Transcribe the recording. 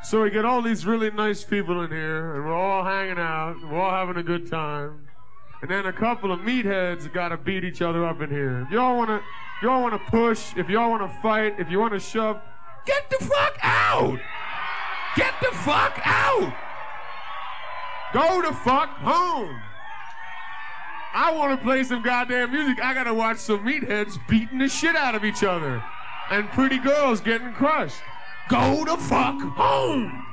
So we get all these really nice people in here, and we're all hanging out, and we're all having a good time. And then a couple of meatheads got to beat each other up in here. If y'all want to push, if y'all want to fight, if you want to shove, get the fuck out! Get the fuck out! Go the fuck home! I want to play some goddamn music. I got to watch some meatheads beating the shit out of each other. And pretty girls getting crushed. Go the fuck home!